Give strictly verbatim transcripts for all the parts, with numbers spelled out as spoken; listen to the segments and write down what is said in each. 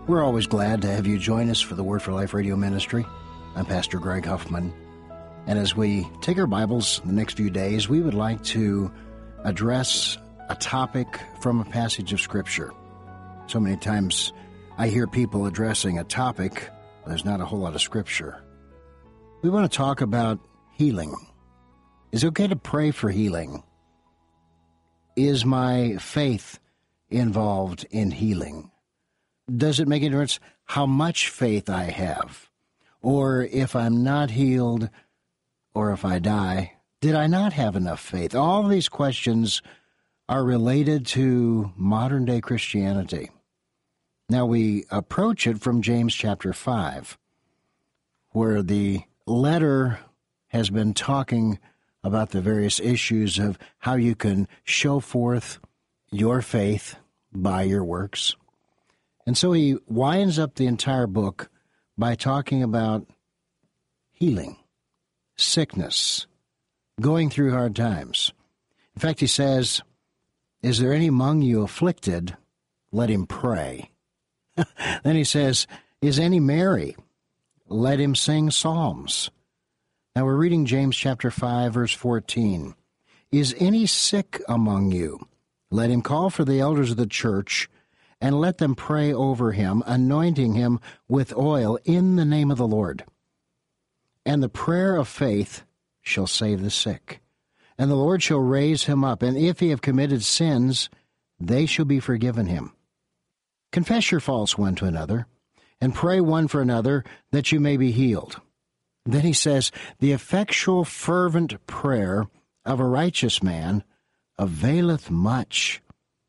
We're always glad to have you join us for the Word for Life radio ministry. I'm Pastor Greg Huffman. And as we take our Bibles the next few days, we would like to address a topic from a passage of Scripture. So many times I hear people addressing a topic, there's not a whole lot of Scripture. We want to talk about healing. Is it okay to pray for healing? Is my faith involved in healing? Does it make a difference how much faith I have? Or if I'm not healed, or if I die, did I not have enough faith? All of these questions are related to modern-day Christianity. Now, we approach it from James chapter five, where the letter has been talking about the various issues of how you can show forth your faith by your works. And so he winds up the entire book by talking about healing, sickness, going through hard times. In fact, he says, is there any among you afflicted? Let him pray. Then he says, is any merry? Let him sing psalms. Now we're reading James chapter five, verse fourteen. Is any sick among you? Let him call for the elders of the church, and let them pray over him, anointing him with oil in the name of the Lord. And the prayer of faith shall save the sick, and the Lord shall raise him up, and if he have committed sins, they shall be forgiven him. Confess your faults one to another, and pray one for another, that you may be healed. Then he says, the effectual fervent prayer of a righteous man availeth much.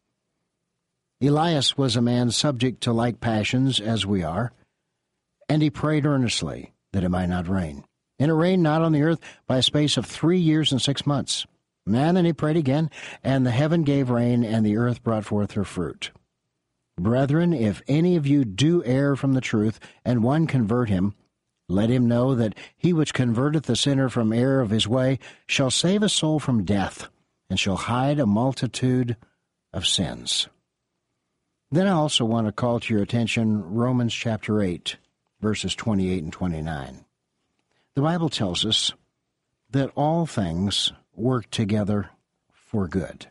Elias was a man subject to like passions as we are, and he prayed earnestly that it might not rain. And it rained not on the earth by a space of three years and six months. And then he prayed again, and the heaven gave rain, and the earth brought forth her fruit. Brethren, if any of you do err from the truth, and one convert him, let him know that he which converteth the sinner from error of his way shall save a soul from death, and shall hide a multitude of sins. Then I also want to call to your attention Romans chapter eight, verses twenty-eight and twenty-nine. The Bible tells us that all things work together for good,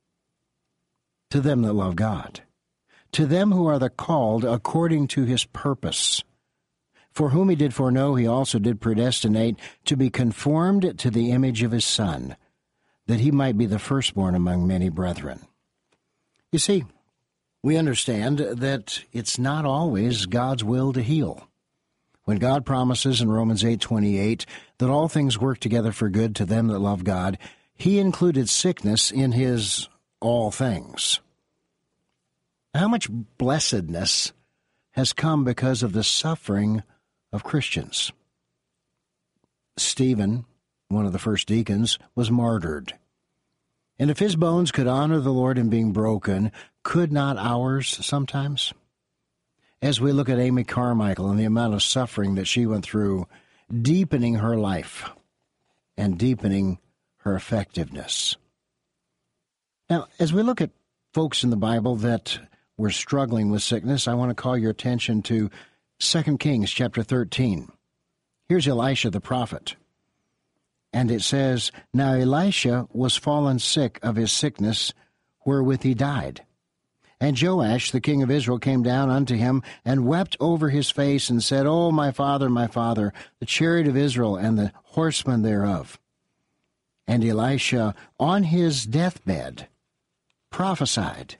to them that love God, to them who are the called according to his purpose. For whom he did foreknow, he also did predestinate to be conformed to the image of his Son, that he might be the firstborn among many brethren. You see, we understand that it's not always God's will to heal. When God promises in Romans eight twenty-eight that all things work together for good to them that love God, he included sickness in his all things. How much blessedness has come because of the suffering of Christians? Stephen, one of the first deacons, was martyred. And if his bones could honor the Lord in being broken, could not ours sometimes? As we look at Amy Carmichael and the amount of suffering that she went through, deepening her life and deepening her effectiveness. Now, as we look at folks in the Bible that were struggling with sickness, I want to call your attention to Second Kings chapter thirteen. Here's Elisha the prophet. And it says, now Elisha was fallen sick of his sickness, wherewith he died. And Joash, the king of Israel, came down unto him, and wept over his face, and said, O my father, my father, the chariot of Israel, and the horsemen thereof. And Elisha, on his deathbed, prophesied.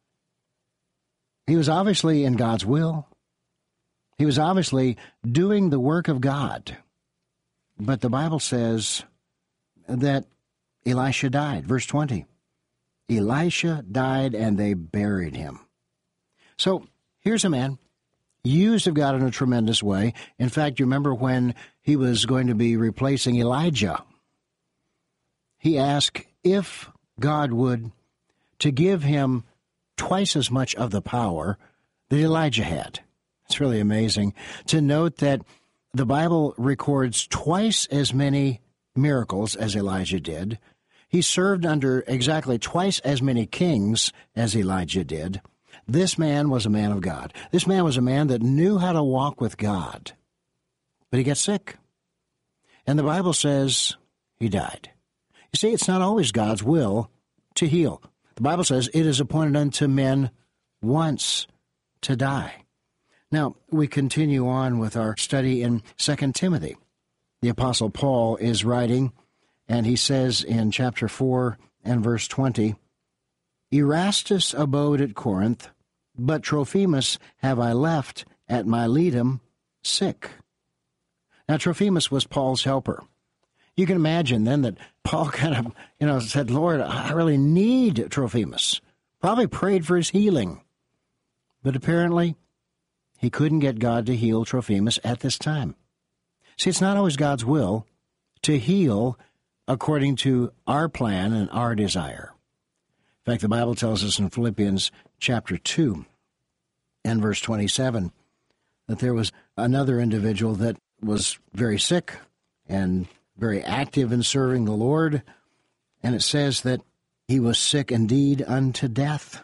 He was obviously in God's will. He was obviously doing the work of God. But the Bible says that Elisha died. Verse twenty. Elisha died, and they buried him. So here's a man used of God in a tremendous way. In fact, you remember when he was going to be replacing Elijah, he asked if God would to give him twice as much of the power that Elijah had. It's really amazing to note that the Bible records twice as many miracles as Elijah did. He served under exactly twice as many kings as Elijah did. This man was a man of God. This man was a man that knew how to walk with God. But he got sick. And the Bible says he died. You see, it's not always God's will to heal. The Bible says it is appointed unto men once to die. Now, we continue on with our study in Second Timothy. The Apostle Paul is writing, and he says in chapter four and verse twenty, Erastus abode at Corinth, but Trophimus have I left at Miletum sick. Now, Trophimus was Paul's helper. You can imagine then that Paul kind of, you know, said, Lord, I really need Trophimus. Probably prayed for his healing. But apparently, he couldn't get God to heal Trophimus at this time. See, it's not always God's will to heal according to our plan and our desire. In fact, the Bible tells us in Philippians chapter two and verse twenty-seven that there was another individual that was very sick and very active in serving the Lord, and it says that he was sick indeed unto death.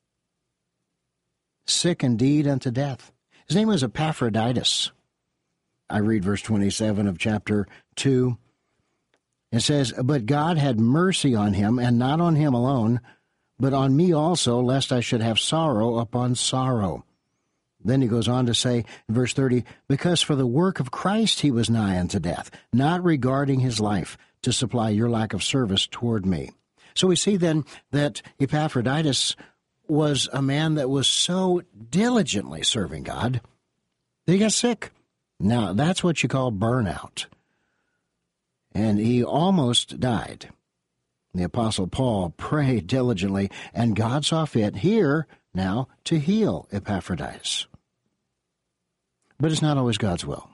Sick indeed unto death. His name was Epaphroditus. I read verse twenty-seven of chapter two. It says, But God had mercy on him, and not on him alone, but on me also, lest I should have sorrow upon sorrow. Then he goes on to say in verse thirty, Because for the work of Christ he was nigh unto death, not regarding his life, to supply your lack of service toward me. So we see then that Epaphroditus was a man that was so diligently serving God that he got sick. Now, that's what you call burnout. And he almost died. The Apostle Paul prayed diligently, and God saw fit here now to heal Epaphroditus. But it's not always God's will.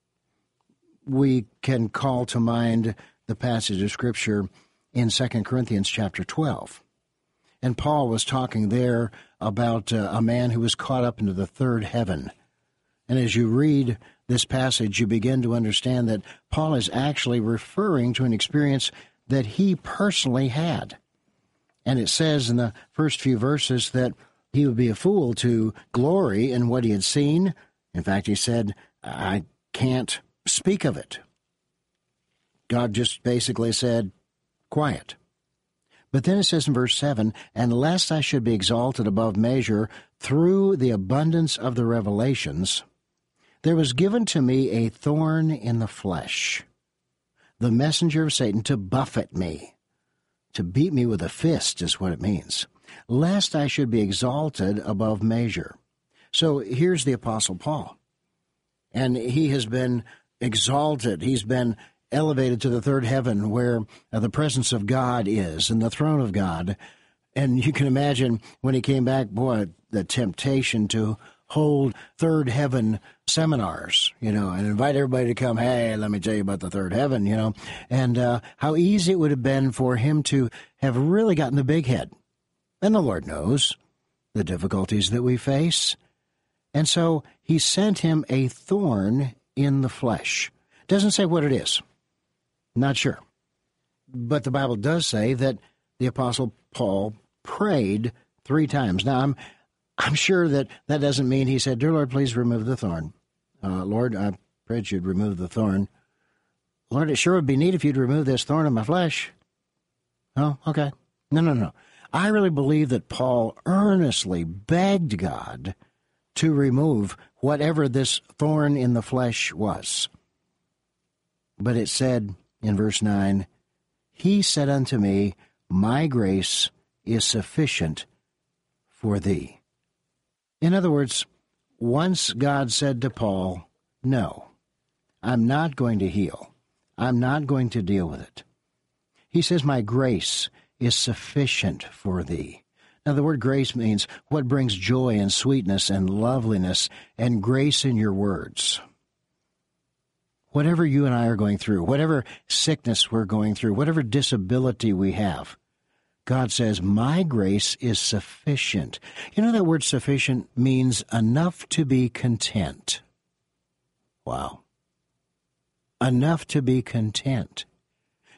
We can call to mind the passage of Scripture in Second Corinthians chapter twelve. And Paul was talking there about uh, a man who was caught up into the third heaven. And as you read this passage, you begin to understand that Paul is actually referring to an experience that he personally had. And it says in the first few verses that he would be a fool to glory in what he had seen. In fact, he said, I can't speak of it. God just basically said, quiet. But then it says in verse seven, And lest I should be exalted above measure through the abundance of the revelations, there was given to me a thorn in the flesh, the messenger of Satan to buffet me. To beat me with a fist is what it means, lest I should be exalted above measure. So here's the Apostle Paul, and he has been exalted. He's been elevated to the third heaven where uh, the presence of God is and the throne of God. And you can imagine when he came back, boy, the temptation to hold third heaven seminars, you know, and invite everybody to come, hey, let me tell you about the third heaven, you know, and uh, how easy it would have been for him to have really gotten the big head. And the Lord knows the difficulties that we face. And so he sent him a thorn in the flesh. Doesn't say what it is. Not sure. But the Bible does say that the Apostle Paul prayed three times. Now, I'm I'm sure that that doesn't mean he said, Dear Lord, please remove the thorn. Uh, Lord, I prayed you'd remove the thorn. Lord, it sure would be neat if you'd remove this thorn in my flesh. Oh, okay. No, no, no. I really believe that Paul earnestly begged God to remove whatever this thorn in the flesh was. But it said in verse nine, He said unto me, My grace is sufficient for thee. In other words, once God said to Paul, no, I'm not going to heal. I'm not going to deal with it. He says, my grace is sufficient for thee. Now, the word grace means what brings joy and sweetness and loveliness and grace in your words. Whatever you and I are going through, whatever sickness we're going through, whatever disability we have, God says, my grace is sufficient. You know that word sufficient means enough to be content. Wow. Enough to be content.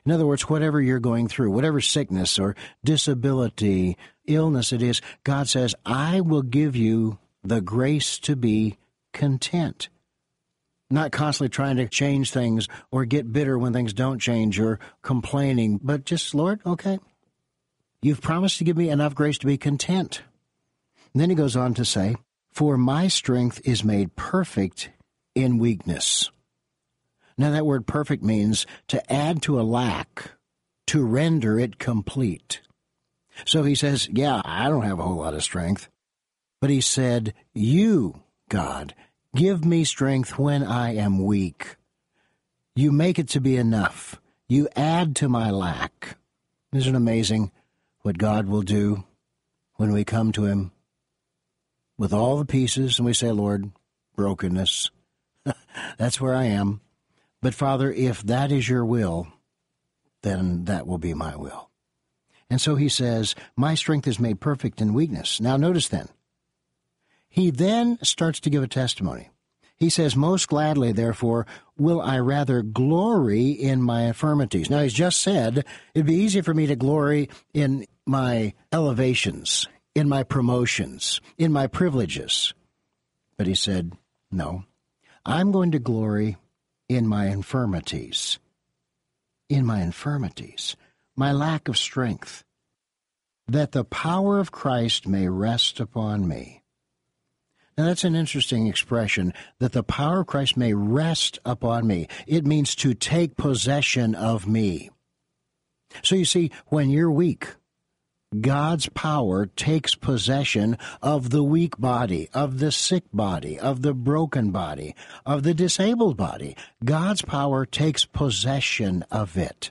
In other words, whatever you're going through, whatever sickness or disability, illness it is, God says, I will give you the grace to be content. Not constantly trying to change things or get bitter when things don't change or complaining, but just, Lord, okay, you've promised to give me enough grace to be content. And then he goes on to say, for my strength is made perfect in weakness. Now that word perfect means to add to a lack, to render it complete. So he says, yeah, I don't have a whole lot of strength. But he said, you, God, give me strength when I am weak. You make it to be enough. You add to my lack. Isn't it amazing what God will do when we come to him with all the pieces and we say, Lord, brokenness, that's where I am. But Father, if that is your will, then that will be my will. And so he says, my strength is made perfect in weakness. Now notice then, he then starts to give a testimony. He says, most gladly, therefore, will I rather glory in my infirmities. Now, he's just said, it'd be easy for me to glory in my elevations, in my promotions, in my privileges. But he said, no, I'm going to glory in my infirmities, in my infirmities, my lack of strength, that the power of Christ may rest upon me. Now, that's an interesting expression, that the power of Christ may rest upon me. It means to take possession of me. So you see, when you're weak, God's power takes possession of the weak body, of the sick body, of the broken body, of the disabled body. God's power takes possession of it.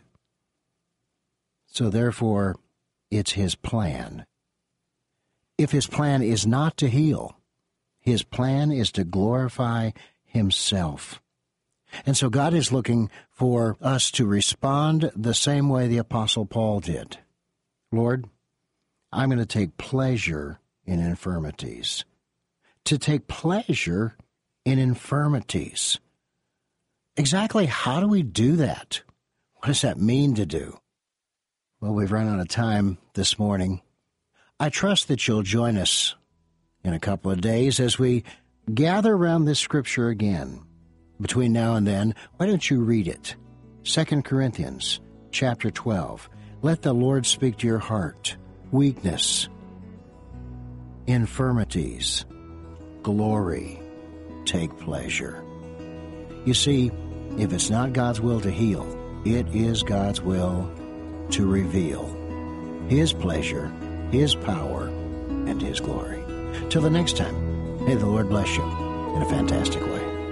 So therefore, it's his plan. If his plan is not to heal, his plan is to glorify himself. And so God is looking for us to respond the same way the Apostle Paul did. Lord, I'm going to take pleasure in infirmities. To take pleasure in infirmities. Exactly how do we do that? What does that mean to do? Well, we've run out of time this morning. I trust that you'll join us in a couple of days as we gather around this scripture again. Between now and then, why don't you read it? Second Corinthians chapter twelve. Let the Lord speak to your heart. Weakness, infirmities, glory, take pleasure. You see, if it's not God's will to heal, it is God's will to reveal his pleasure, his power, and his glory. Till the next time, may the Lord bless you in a fantastic way.